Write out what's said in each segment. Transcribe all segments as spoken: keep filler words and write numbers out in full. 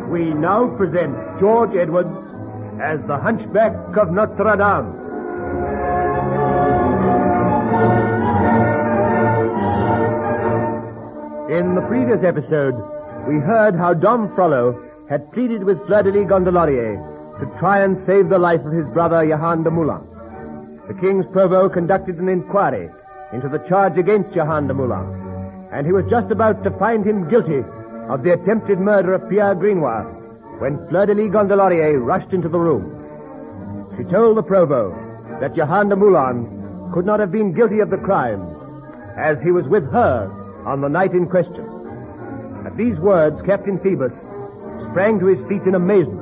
We now present George Edwards as the Hunchback of Notre Dame. In the previous episode, we heard how Dom Frollo had pleaded with Fleur-de-Lis Gondelaurier to try and save the life of his brother Johann de Moulins. The King's Provost conducted an inquiry into the charge against Johann de Moulins, and he was just about to find him guilty of the attempted murder of Pierre Grenoir when Fleur-de-Lis Gondelaurier rushed into the room. She told the Provost that Johann de Moulins could not have been guilty of the crime, as he was with her on the night in question. At these words, Captain Phoebus sprang to his feet in amazement.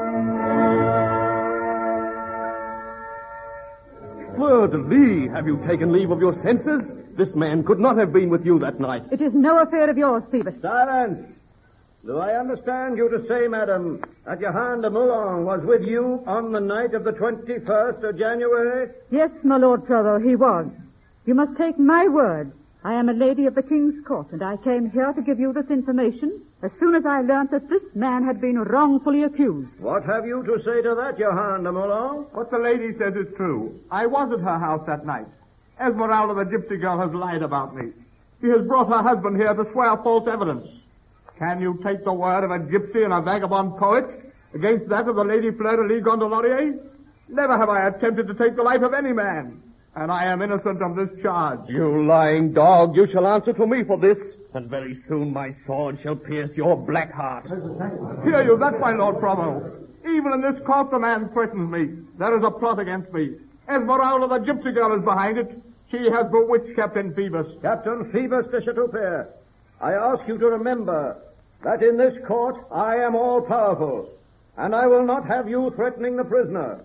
Fleur-de-Lis, have you taken leave of your senses? This man could not have been with you that night. It is no affair of yours, Phoebus. Silence! Do I understand you to say, madam, that Johann de Moulins was with you on the night of the twenty-first of January? Yes, my Lord Provost, he was. You must take my word. I am a lady of the King's Court, and I came here to give you this information as soon as I learnt that this man had been wrongfully accused. What have you to say to that, Johann de Moulins? What the lady says is true. I was at her house that night. Esmeralda, the gypsy girl, has lied about me. She has brought her husband here to swear false evidence. Can you take the word of a gypsy and a vagabond poet against that of the Lady Fleur-de-Lis Gondelaurier? Never have I attempted to take the life of any man, and I am innocent of this charge. You lying dog, you shall answer to me for this, and very soon my sword shall pierce your black heart. Hear you, that's my Lord Provost. Even in this court the man threatens me. There is a plot against me. Esmeralda, the gypsy girl, is behind it. She has bewitched Captain Phoebus. Captain Phoebus de Chateaupierre, I ask you to remember that in this court I am all-powerful, and I will not have you threatening the prisoner.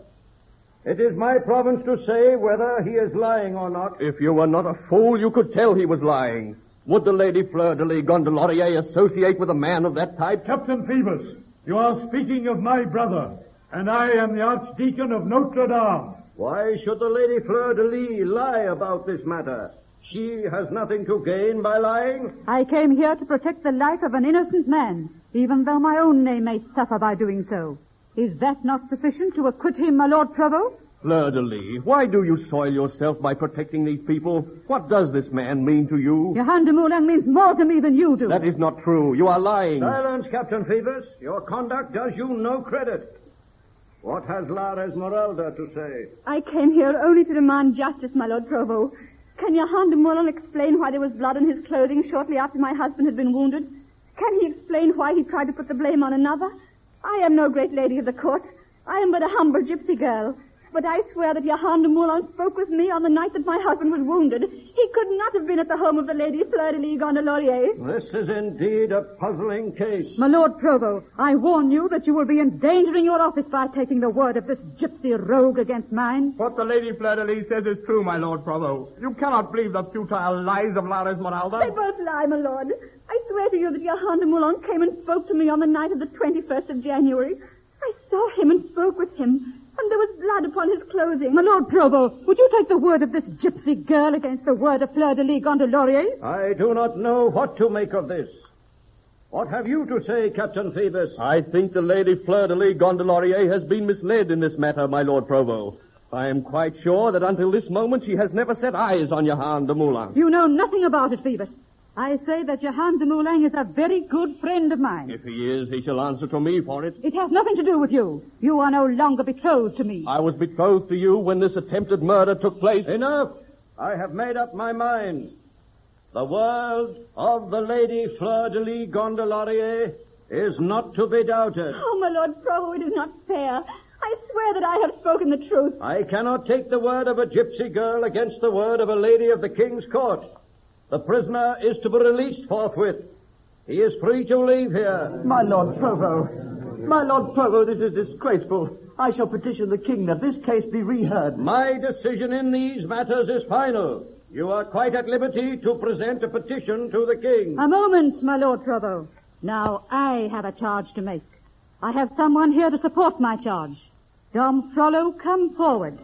It is my province to say whether he is lying or not. If you were not a fool, you could tell he was lying. Would the Lady Fleur-de-Lis Gondelaurier associate with a man of that type? Captain Phoebus, you are speaking of my brother, and I am the Archdeacon of Notre Dame. Why should the Lady Fleur-de-Lis lie about this matter? She has nothing to gain by lying. I came here to protect the life of an innocent man, even though my own name may suffer by doing so. Is that not sufficient to acquit him, my Lord Provost? Fleur-de-Lis, why do you soil yourself by protecting these people? What does this man mean to you? Johann de Moulins means more to me than you do. That is not true. You are lying. Silence, Captain Phoebus. Your conduct does you no credit. What has La Esmeralda to say? I came here only to demand justice, my Lord Provost. Can Johann de Moulins explain why there was blood on his clothing shortly after my husband had been wounded? Can he explain why he tried to put the blame on another? I am no great lady of the court. I am but a humble gypsy girl. But I swear that Johann de Moulins spoke with me on the night that my husband was wounded. He could not have been at the home of the Lady Fleur-de-Lis Gondelaurier. This is indeed a puzzling case. My Lord Provost, I warn you that you will be endangering your office by taking the word of this gypsy rogue against mine. What the Lady Fleur-de-Lis says is true, my Lord Provost. You cannot believe the futile lies of La Esmeralda. They both lie, my lord. I swear to you that Johann de Moulins came and spoke to me on the night of the twenty-first of January. I saw him and spoke with him. And there was blood upon his clothing. My Lord Provost, would you take the word of this gypsy girl against the word of Fleur-de-Lis Gondelaurier? I do not know what to make of this. What have you to say, Captain Phoebus? I think the Lady Fleur-de-Lis Gondelaurier has been misled in this matter, my Lord Provost. I am quite sure that until this moment she has never set eyes on Johann de Moulins. You know nothing about it, Phoebus. I say that Johann de Moulins is a very good friend of mine. If he is, he shall answer to me for it. It has nothing to do with you. You are no longer betrothed to me. I was betrothed to you when this attempted murder took place. Enough! I have made up my mind. The word of the Lady Fleur-de-Lis Gondelaurier is not to be doubted. Oh, my Lord Provost, it is not fair. I swear that I have spoken the truth. I cannot take the word of a gypsy girl against the word of a lady of the King's Court. The prisoner is to be released forthwith. He is free to leave here. My Lord Provost, my Lord Provost, this is disgraceful. I shall petition the King that this case be reheard. My decision in these matters is final. You are quite at liberty to present a petition to the King. A moment, my Lord Provost. Now I have a charge to make. I have someone here to support my charge. Dom Frollo, come forward.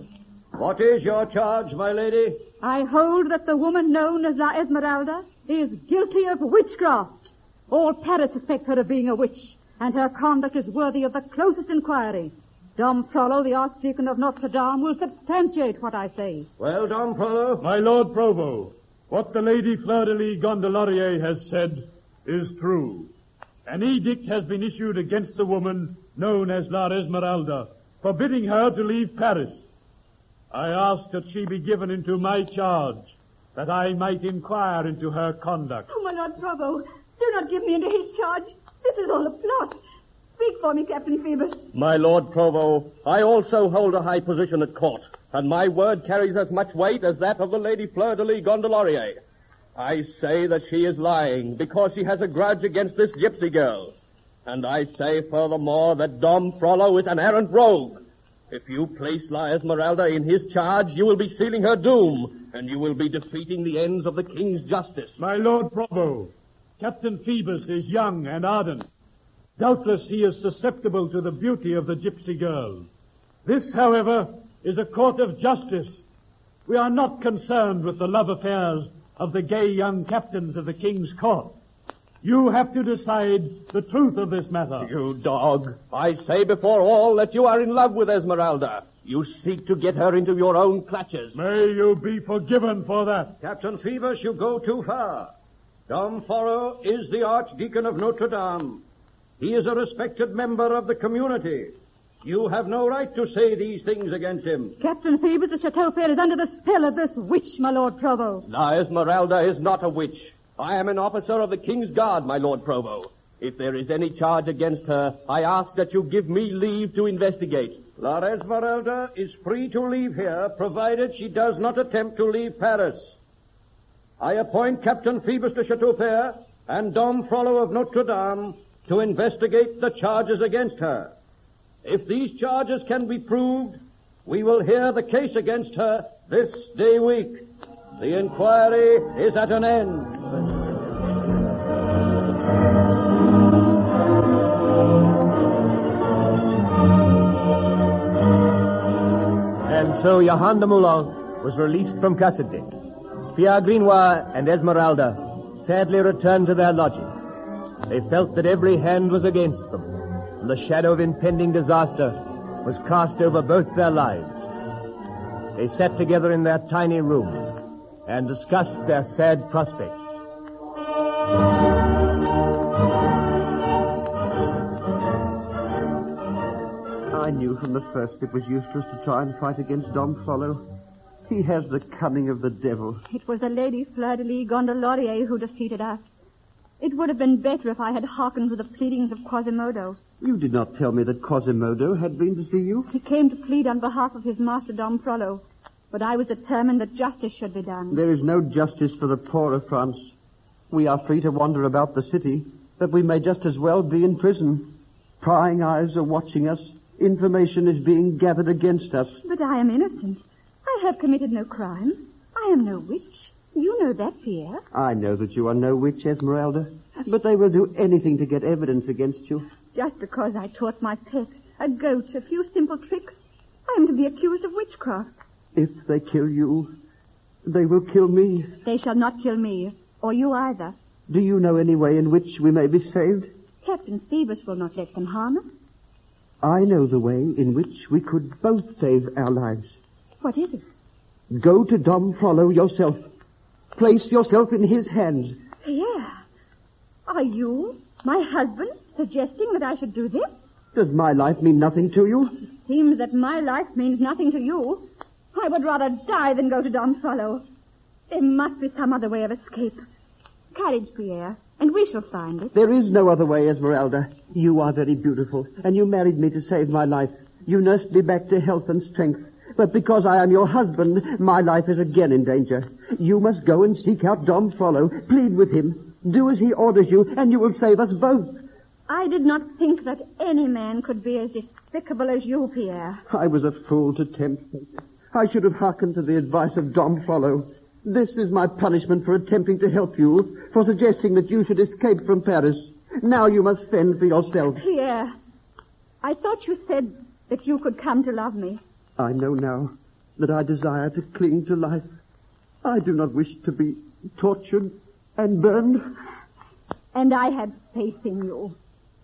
What is your charge, my lady? I hold that the woman known as La Esmeralda is guilty of witchcraft. All Paris suspects her of being a witch. and her conduct is worthy of the closest inquiry. Dom Frollo, the Archdeacon of Notre Dame, will substantiate what I say. Well, Dom Frollo? My Lord Provost, what the Lady Fleur-de-Lis Gondelaurier has said is true. An edict has been issued against the woman known as La Esmeralda, forbidding her to leave Paris. I ask that she be given into my charge, that I might inquire into her conduct. Oh, my Lord Provost, do not give me into his charge. This is all a plot. Speak for me, Captain Phoebus. My Lord Provost, I also hold a high position at court, and my word carries as much weight as that of the Lady Fleur-de-Lis Gondelaurier. I say that she is lying because she has a grudge against this gypsy girl. And I say furthermore that Dom Frollo is an arrant rogue. If you place La Esmeralda in his charge, you will be sealing her doom, and you will be defeating the ends of the king's justice. My Lord Provost, Captain Phoebus is young and ardent. Doubtless he is susceptible to the beauty of the gypsy girl. This, however, is a court of justice. We are not concerned with the love affairs of the gay young captains of the king's court. You have to decide the truth of this matter. You dog. I say before all that you are in love with Esmeralda. You seek to get her into your own clutches. May you be forgiven for that. Captain Phoebus, you go too far. Dom Frollo is the Archdeacon of Notre Dame. He is a respected member of the community. You have no right to say these things against him. Captain Phoebus, the Chateau Fair is under the spell of this witch, my Lord Provost. La Esmeralda is not a witch. I am an officer of the King's Guard, my Lord Provost. If there is any charge against her, I ask that you give me leave to investigate. La Esmeralda is free to leave here, provided she does not attempt to leave Paris. I appoint Captain Phoebus de Chateaufair and Dom Frollo of Notre Dame to investigate the charges against her. If these charges can be proved, we will hear the case against her this day week. The inquiry is at an end. And so Johann de Moulin was released from custody. Pierre Grinois and Esmeralda sadly returned to their lodging. They felt that every hand was against them, and the shadow of impending disaster was cast over both their lives. They sat together in their tiny room and discussed their sad prospects. I knew from the first it was useless to try and fight against Dom Frollo. He has the cunning of the devil. It was the Lady Fleur-de-Lis Gondelaurier who defeated us. It would have been better if I had hearkened to the pleadings of Quasimodo. You did not tell me that Quasimodo had been to see you. He came to plead on behalf of his master, Dom Frollo, but I was determined that justice should be done. There is no justice for the poor of France. We are free to wander about the city, but we may just as well be in prison. Prying eyes are watching us. Information is being gathered against us. But I am innocent. I have committed no crime. I am no witch. You know that, Pierre. I know that you are no witch, Esmeralda, but they will do anything to get evidence against you. Just because I taught my pet, a goat, a few simple tricks, I am to be accused of witchcraft. If they kill you, they will kill me. They shall not kill me, or you either. Do you know any way in which we may be saved? Captain Phoebus will not let them harm us. I know the way in which we could both save our lives. What is it? Go to Dom Frollo yourself. Place yourself in his hands. Pierre, are you, my husband, suggesting that I should do this? Does my life mean nothing to you? It seems that my life means nothing to you. I would rather die than go to Dom Frollo. There must be some other way of escape. Courage, Pierre, and we shall find it. There is no other way, Esmeralda. You are very beautiful, and you married me to save my life. You nursed me back to health and strength. But because I am your husband, my life is again in danger. You must go and seek out Dom Frollo. Plead with him. Do as he orders you, and you will save us both. I did not think that any man could be as despicable as you, Pierre. I was a fool to tempt fate. I should have hearkened to the advice of Dom Frollo. This is my punishment for attempting to help you, for suggesting that you should escape from Paris. Now you must fend for yourself. Pierre, I thought you said that you could come to love me. I know now that I desire to cling to life. I do not wish to be tortured and burned. And I had faith in you.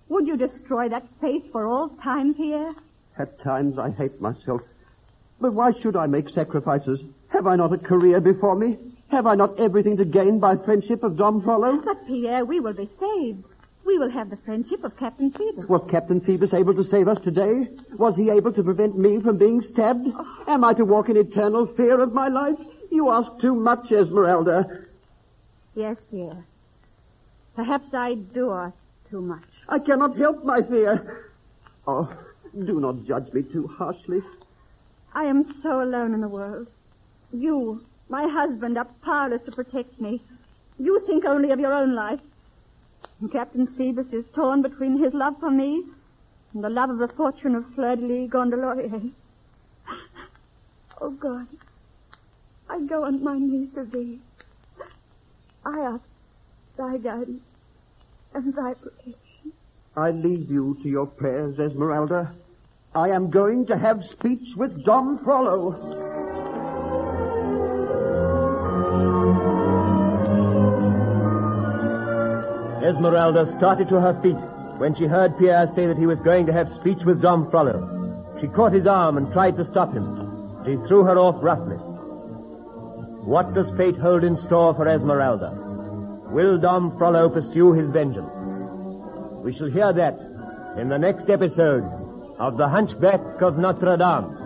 Would you destroy that faith for all time, Pierre? At times I hate myself. But why should I make sacrifices? Have I not a career before me? Have I not everything to gain by friendship of Dom Frollo? But, Pierre, we will be saved. We will have the friendship of Captain Phoebus. Was Captain Phoebus able to save us today? Was he able to prevent me from being stabbed? Oh. Am I to walk in eternal fear of my life? You ask too much, Esmeralda. Yes, Pierre. Perhaps I do ask too much. I cannot help my fear. Oh, do not judge me too harshly. I am so alone in the world. You, my husband, are powerless to protect me. You think only of your own life. And Captain Phoebus is torn between his love for me and the love of the fortune of Fleur-de-Lis Gondelaurier. Oh, God, I go on my knees to thee. I ask thy guidance and thy protection. I leave you to your prayers, Esmeralda. I am going to have speech with Dom Frollo. Esmeralda started to her feet when she heard Pierre say that he was going to have speech with Dom Frollo. She caught his arm and tried to stop him. He threw her off roughly. What does fate hold in store for Esmeralda? Will Dom Frollo pursue his vengeance? We shall hear that in the next episode of The Hunchback of Notre Dame.